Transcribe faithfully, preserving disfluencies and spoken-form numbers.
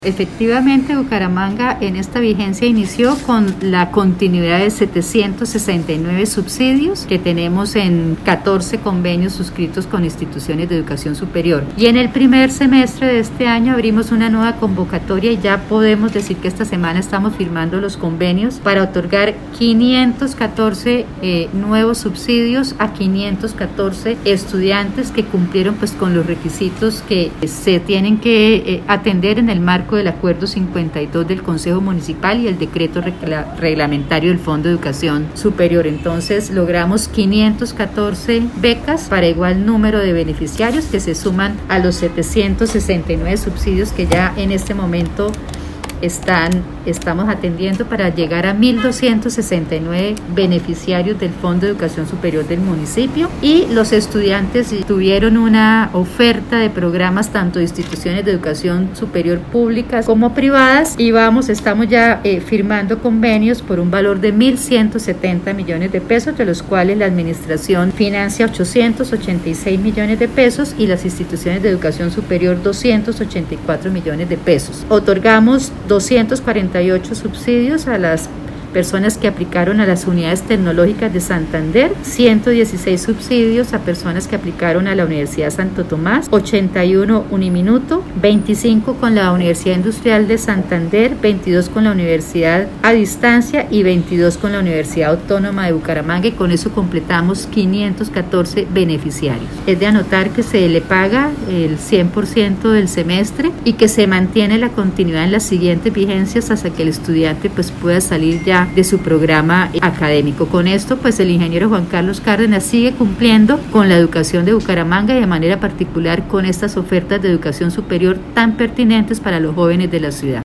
Efectivamente, Bucaramanga en esta vigencia inició con la continuidad de setecientos sesenta y nueve subsidios que tenemos en catorce convenios suscritos con instituciones de educación superior. Y en el primer semestre de este año abrimos una nueva convocatoria y ya podemos decir que esta semana estamos firmando los convenios para otorgar quinientos catorce eh, nuevos subsidios a quinientos catorce estudiantes que cumplieron pues con los requisitos que se tienen que eh, atender en el marco del Acuerdo cincuenta y dos del Consejo Municipal y el decreto regla reglamentario del Fondo de Educación Superior. Entonces logramos quinientos catorce becas para igual número de beneficiarios que se suman a los setecientos sesenta y nueve subsidios que ya en este momento están, estamos atendiendo para llegar a mil doscientos sesenta y nueve beneficiarios del Fondo de Educación Superior del municipio, y los estudiantes tuvieron una oferta de programas tanto de instituciones de educación superior públicas como privadas, y vamos, estamos ya eh, firmando convenios por un valor de mil ciento setenta millones de pesos, de los cuales la administración financia ochocientos ochenta y seis millones de pesos y las instituciones de educación superior doscientos ochenta y cuatro millones de pesos. Otorgamos doscientos cuarenta y ocho subsidios a las personas que aplicaron a las unidades tecnológicas de Santander, ciento dieciséis subsidios a personas que aplicaron a la Universidad Santo Tomás, ochenta y uno Uniminuto, veinticinco con la Universidad Industrial de Santander, veintidós con la Universidad a Distancia y veintidós con la Universidad Autónoma de Bucaramanga, y con eso completamos quinientos catorce beneficiarios. Es de anotar que se le paga el cien por ciento del semestre y que se mantiene la continuidad en las siguientes vigencias hasta que el estudiante pues pueda salir ya de su programa académico. Con esto pues el ingeniero Juan Carlos Cárdenas sigue cumpliendo con la educación de Bucaramanga y de manera particular con estas ofertas de educación superior tan pertinentes para los jóvenes de la ciudad.